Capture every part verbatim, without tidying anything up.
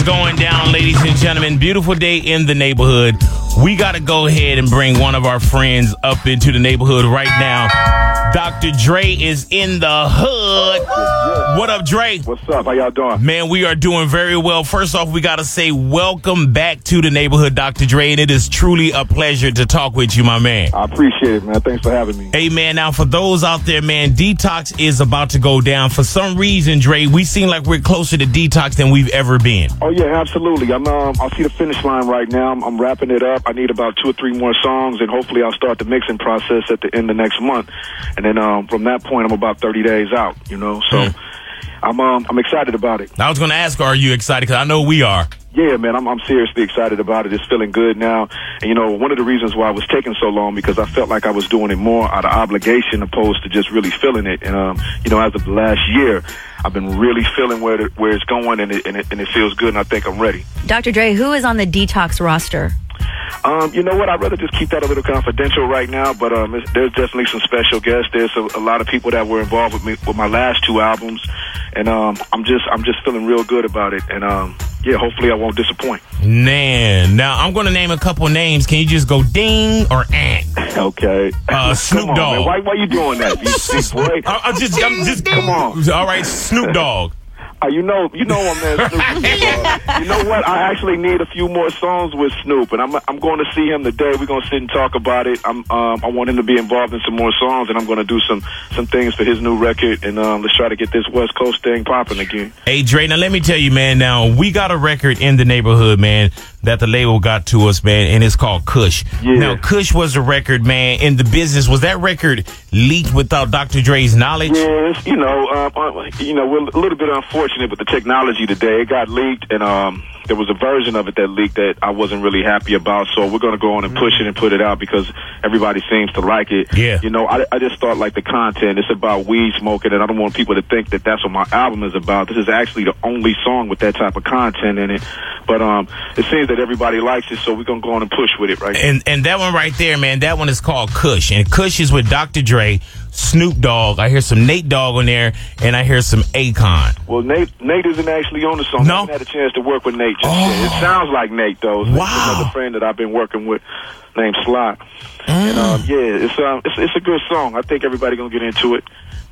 going down, ladies and gentlemen. Beautiful day in the neighborhood. We got to go ahead and bring one of our friends up into the neighborhood right now. Doctor Dre is in the hood. What up, Dre? What's up? How y'all doing? Man, we are doing very well. First off, we got to say welcome back to the neighborhood, Doctor Dre, and it is truly a pleasure to talk with you, my man. I appreciate it, man. Thanks for having me. Hey, man, now for those out there, man, Detox is about to go down. For some reason, Dre, we seem like we're closer to Detox than we've ever been. Oh, yeah, absolutely. I'm, um, I'll see the finish line right now. I'm, I'm wrapping it up. I need about two or three more songs, and hopefully I'll start the mixing process at the end of next month. And then um, from that point, I'm about thirty days out, you know, so mm. I'm um, I'm excited about it. I was going to ask, are you excited? Because I know we are. Yeah, man, I'm, I'm seriously excited about it. It's feeling good now. And, you know, one of the reasons why I was taking so long, because I felt like I was doing it more out of obligation opposed to just really feeling it. And, um, you know, as of the last year, I've been really feeling where it, where it's going, and it, and, it, and it feels good, and I think I'm ready. Doctor Dre, who is on the Detox roster? Um, you know what? I'd rather just keep that a little confidential right now, but um, it's, there's definitely some special guests. There's a, a lot of people that were involved with me with my last two albums, and um, I'm just I'm just feeling real good about it. And um, yeah, hopefully I won't disappoint. Man, now I'm going to name a couple names. Can you just go ding or eh? Okay. Uh, Snoop on, Dogg. Man. Why why you doing that? You, boy? I, I'm just I'm just come on. All right, Snoop Dogg. Uh, you know, you know, I'm man. Snoop, uh, you know what? I actually need a few more songs with Snoop, and I'm I'm going to see him today. We're going to sit and talk about it. I'm um, I want him to be involved in some more songs, and I'm going to do some some things for his new record, and um, let's try to get this West Coast thing popping again. Hey, Dre, now let me tell you, man. Now we got a record in the neighborhood, man, that the label got to us, man, and it's called Kush. Yeah. Now, Kush was a record, man, in the business. Was that record leaked without Doctor Dre's knowledge? Yes, you know, um, you know, we're a little bit unfortunate with the technology today. It got leaked, and um, there was a version of it that leaked that I wasn't really happy about. So we're going to go on and push it and put it out because everybody seems to like it. Yeah. You know, I, I just thought like the content, it's about weed smoking, and I don't want people to think that that's what my album is about. This is actually the only song with that type of content in it. But um, it seems that everybody likes it, so we're going to go on and push with it right now. And, and that one right there, man, that one is called Kush. And Kush is with Doctor Dre, Snoop Dogg. I hear some Nate Dogg on there, and I hear some Akon. Well, Nate Nate isn't actually on the song. No? I haven't had a chance to work with Nate just oh. yet. It sounds like Nate, though. It's wow. another friend that I've been working with named Sly. Mm. And um, yeah, it's, um, it's, it's a good song. I think everybody going to get into it.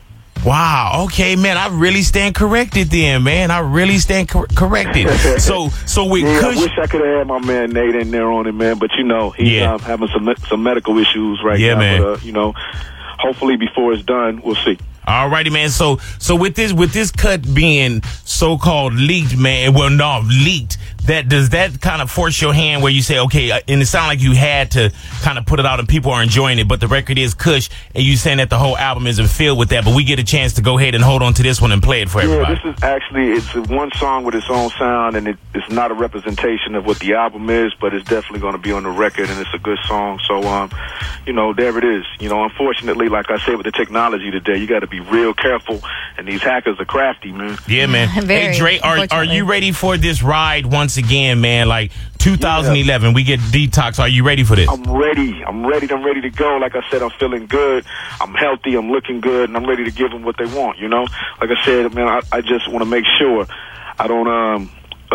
Wow. Okay, man. I really stand corrected then, man. I really stand cor- corrected. So, so with yeah, Kush, I wish I could have had my man Nate in there on it, man. But you know, he's yeah. um, having some some medical issues right yeah, now. Man. But uh, you know, hopefully before it's done, we'll see. All righty, man. So, so with this, with this cut being so-called leaked, man, well, no, leaked, that, does that kind of force your hand where you say, okay, uh, and it sounded like you had to kind of put it out and people are enjoying it, but the record is Kush, and you saying that the whole album isn't filled with that, but we get a chance to go ahead and hold on to this one and play it for everybody. Yeah, this is actually, it's one song with its own sound, and it, it's not a representation of what the album is, but it's definitely going to be on the record, and it's a good song. So, um, you know, there it is. You know, unfortunately, like I said, with the technology today, you got to be real careful, and these hackers are crafty, man. Yeah, man. Very, hey, Dre, are, are you ready for this ride once again, man? Like two thousand eleven, yeah. We get Detox. Are you ready for this? I'm ready. I'm ready. I'm ready to go. Like I said, I'm feeling good. I'm healthy. I'm looking good, and I'm ready to give them what they want, you know? Like I said, man, I, I just want to make sure I don't um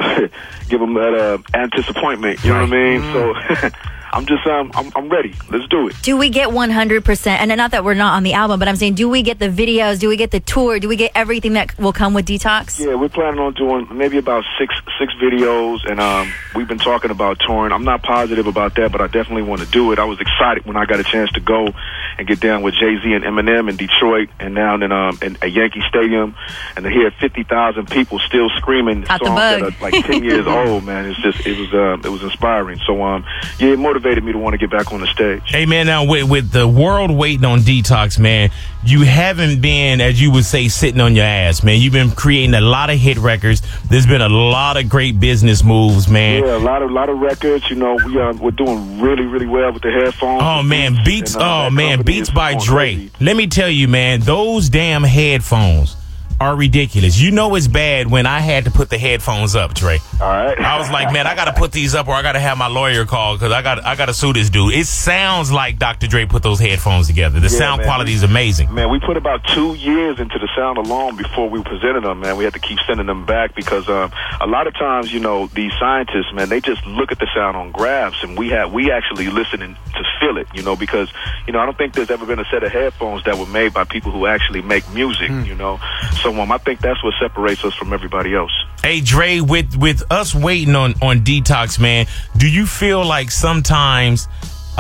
give them that uh, anticipation, you know what I mean? Mm. So... I'm just, um, I'm, I'm ready. Let's do it. Do we get one hundred percent? And not that we're not on the album, but I'm saying, do we get the videos? Do we get the tour? Do we get everything that will come with Detox? Yeah, we're planning on doing maybe about six six videos, and um, we've been talking about touring. I'm not positive about that, but I definitely want to do it. I was excited when I got a chance to go and get down with Jay-Z and Eminem in Detroit, and now in, um, in a Yankee Stadium, and to hear fifty thousand people still screaming Out songs that are like ten years old, man. It's just, it was, um, it was inspiring. So, um, yeah, it motivated me to want to get back on the stage. Hey, man, now with, with the world waiting on Detox, man, you haven't been, as you would say, sitting on your ass, man. You've been creating a lot of hit records. There's been a lot of great business moves, man. Yeah, a lot of lot of records. You know, we are we're doing really really well with the headphones. Oh man, Beats. And, uh, oh man, Beats by Dre. crazy. Let me tell you, man, those damn headphones. are ridiculous. You know it's bad when I had to put the headphones up, Dre. All right. I was like, man, I got to put these up or I got to have my lawyer call because I got I got to sue this dude. It sounds like Doctor Dre put those headphones together. The Yeah, sound man. quality is amazing. Man, we put about two years into the sound alone before we presented them, man. We had to keep sending them back because um, a lot of times, you know, these scientists, man, they just look at the sound on graphs, and we have we actually listen to feel it, you know, because, you know, I don't think there's ever been a set of headphones that were made by people who actually make music, mm. you know. So um, I think that's what separates us from everybody else. Hey, Dre, with, with us waiting on, on Detox, man, do you feel like sometimes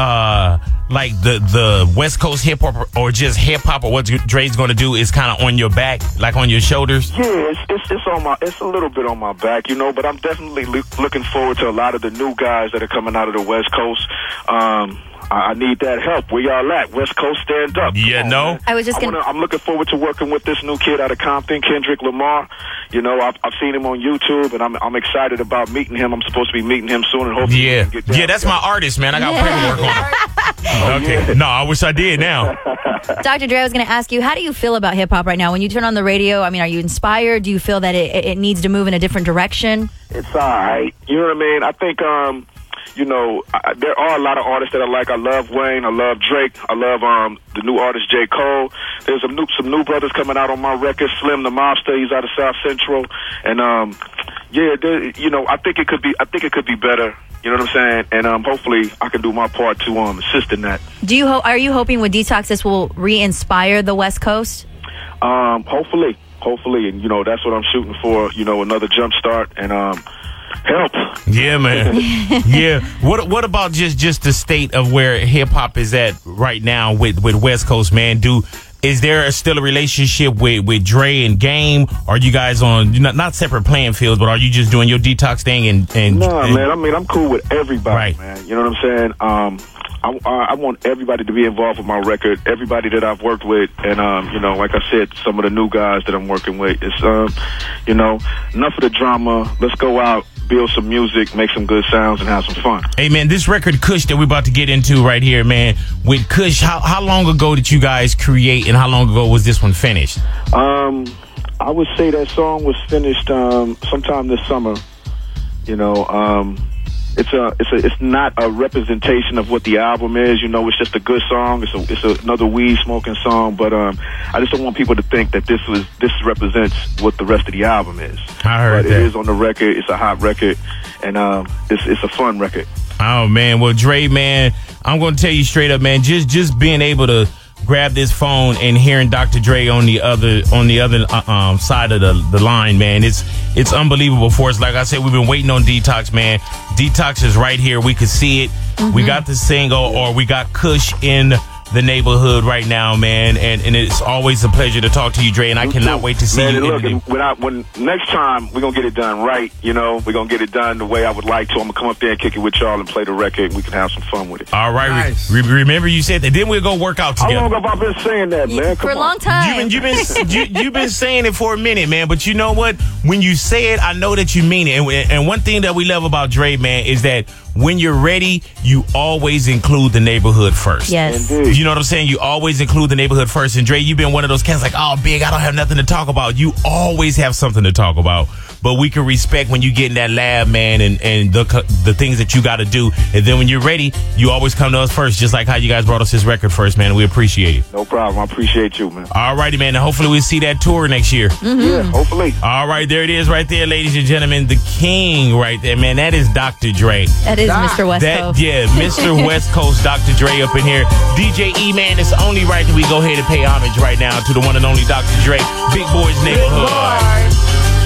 uh, like the, the West Coast hip hop or just hip hop or what Dre's going to do is kind of on your back, like on your shoulders? Yeah, it's, it's it's on my it's a little bit on my back, you know. But I'm definitely lo- looking forward to a lot of the new guys that are coming out of the West Coast. Um, I need that help. Where y'all at? West Coast, stand up. Yeah, on, no. Man. I was just I gonna. wanna, I'm looking forward to working with this new kid out of Compton, Kendrick Lamar. You know, I've, I've seen him on YouTube, and I'm I'm excited about meeting him. I'm supposed to be meeting him soon, and hopefully Yeah, we can get down yeah, that's together. my artist, man. I got Yeah. paperwork on it. Okay, no, I wish I did now. Doctor Dre, I was going to ask you, how do you feel about hip hop right now? When you turn on the radio, I mean, are you inspired? Do you feel that it, it needs to move in a different direction? It's all right. You know what I mean? I think, um, you know, I, there are a lot of artists that I like. I love Wayne. I love Drake. I love um, the new artist J. Cole. There's some new, some new brothers coming out on my record. Slim the Mobster, he's out of South Central. And, um, yeah, there, you know, I think it could be, I think it could be better. You know what I'm saying? And um, hopefully I can do my part to um, assist in that. Do you ho- are you hoping with Detox this will re-inspire the West Coast? Um, hopefully, hopefully. And, you know, that's what I'm shooting for, you know, another jump start and um, help. Yeah, man. Yeah. What What about just, just the state of where hip hop is at right now with, with West Coast, man? Do Is there still a relationship with, with Dre and Game? Are you guys on not, not separate playing fields, but are you just doing your Detox thing? And, and No, and, man. I mean, I'm cool with everybody, Right. man. You know what I'm saying? Um, I, I, I want everybody to be involved with my record. Everybody that I've worked with, and um, you know, like I said, some of the new guys that I'm working with. It's um, you know, enough of the drama. Let's go out, build some music, make some good sounds, and have some fun. Hey, man, this record Kush that we're about to get into right here, man. With Kush, how how long ago did you guys create, and how long ago was this one finished? Um, I would say that song was finished um, sometime this summer. You know, um, it's a it's a it's not a representation of what the album is. You know, it's just a good song. It's a it's a, another weed smoking song. But um, I just don't want people to think that this was this represents what the rest of the album is. I heard but that. It is on the record. It's a hot record, and um, it's it's a fun record. Oh, man. Well, Dre, man, I'm going to tell you straight up, man, just just being able to grab this phone and hearing Doctor Dre on the other on the other uh, um, side of the, the line, man, it's it's unbelievable for us. Like I said, we've been waiting on Detox, man. Detox is right here. We could see it. Mm-hmm. We got the single, or we got Kush in the neighborhood right now, man, and, and it's always a pleasure to talk to you, Dre, and I You cannot too. wait to see Man, you. Look, in and when, I, when next time we're gonna get it done right, you know, we're gonna get it done the way I would like to. I'm gonna come up there and kick it with y'all and play the record, and we can have some fun with it. All right, Nice. re- remember you said that. Then we'll go work out together. How long have I been saying that, man? Come For a on. long time. You've been you've been you, you've been saying it for a minute, man. But you know what? When you say it, I know that you mean it. And, and one thing that we love about Dre, man, is that when you're ready, you always include the neighborhood first. Yes. Indeed. You know what I'm saying? You always include the neighborhood first. And Dre, you've been one of those cats like, oh, Big, I don't have nothing to talk about. You always have something to talk about. But we can respect when you get in that lab, man, and, and the the things that you got to do. And then when you're ready, you always come to us first, just like how you guys brought us this record first, man. We appreciate it. No problem. I appreciate you, man. All righty, man. And hopefully we'll see that tour next year. Yeah, hopefully. All right, there it is right there, ladies and gentlemen. The king right there, man. That is Doctor Dre. That is Doc. Mister West That, Coast. yeah, Mister West Coast Doctor Dre up in here. D J E, man, it's only right that we go ahead and pay homage right now to the one and only Doctor Dre. Big Boys Neighborhood.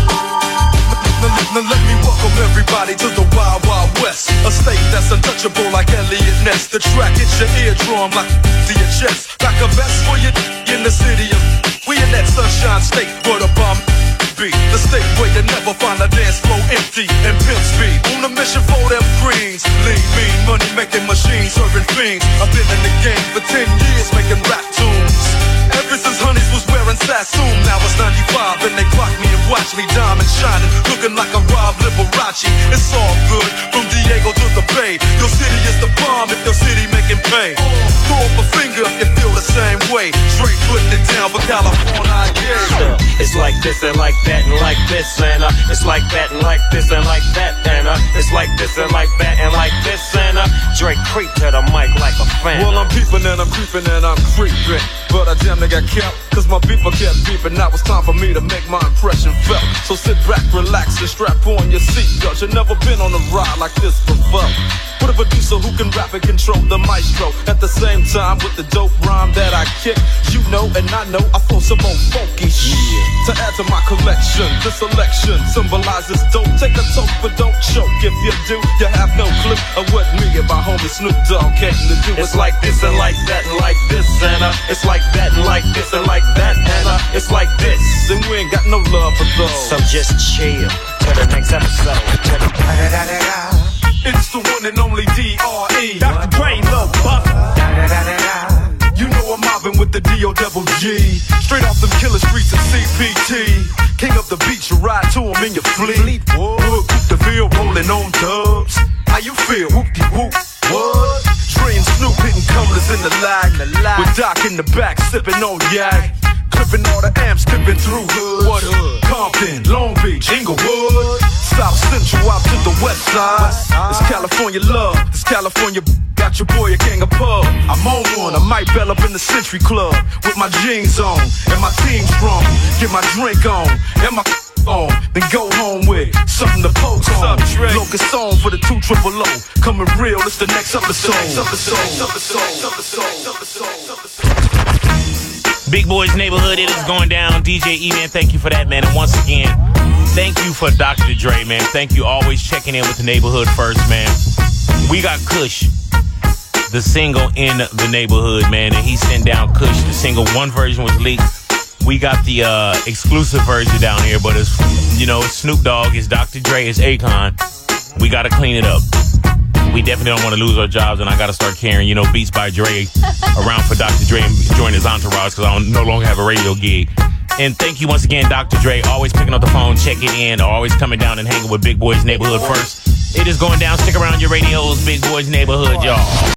Now let me welcome everybody to the Wild Wild West, a state that's untouchable like Elliot Ness. The track hits your eardrum like to your chest, like a vest for you in the city of. We in that sunshine state where the bomb be, the state where you never find a dance floor empty and pimp speed. On a mission for them greens, lean, mean, money making machines, serving fiends. I've been in the game for ten years making rap tunes. Ever since Honeys was wearing Sassoon, now it's ninety-five and they clock me and watch me diamond shining, looking like a Rob Liberace. It's all good from Diego to the Bay. Your city is the bomb if your city making pay. Throw up a finger if you feel the same way. Straight putting it down for California, yeah. It's like this and like that and like this and uh, it's like that and like this and like that and uh, it's like this and like that and like this and uh, Drake creep to the mic like a fan. Well, I'm peeping and I'm creeping and I'm creeping, but I damn near got kept, cause my beeper kept beeping. Now it's time for me to make my impression felt. So sit back, relax, and strap on your seatbelt. You've never been on a ride like this before. With a producer who can rap and control the maestro at the same time with the dope rhyme that I kick. You know and I know I throw some more funky shit to add to my collection. The selection symbolizes dope. Take a toke but don't choke. If you do, you have no clue of what me and my homie Snoop Dogg came to do. It's like this and like that and like this and uh, it's like that and like this and like that and uh, it's like this. And we ain't got no love for those. So just chill to the next episode. It's the one and only D R E Doctor Dre, Lil Buff. You know I'm mobbing with the D O double G. Straight off them killer streets of C P T. King up the beach, you ride to him in your fleet. Whoop, whoop the field, rolling on dubs. How you feel? Whoop-de-whoop. What? Dre and Snoop hitting cumblers in the lag. With Doc in the back, sipping on yak. Clipping all the amps, dipping through hood. What hood? Compton, Long Beach, Inglewood. South Central out to the west side. It's California love, it's California. Got your boy a gang of pub. I'm on one, I might bell up in the Century Club with my jeans on and my team strong. Get my drink on and my on, then go home with something to poke on. Locust on for the two triple O. Coming real, it's the next episode. Big Boys Neighborhood, it is going down. D J E-Man, thank you for that, man. And once again, thank you for Doctor Dre, man. Thank you always checking in with the neighborhood first, man. We got Kush, the single in the neighborhood, man, and he sent down Kush. The single, one version was leaked. We got the uh, exclusive version down here, but it's, you know, it's Snoop Dogg, it's Doctor Dre, it's Akon. We got to clean it up. We definitely don't want to lose our jobs, and I got to start carrying, you know, Beats by Dre around for Doctor Dre and join his entourage because I don't, no longer have a radio gig. And thank you once again, Doctor Dre, always picking up the phone, checking in, always coming down and hanging with Big Boys Neighborhood first. It is going down. Stick around your radios, Big Boys Neighborhood, y'all.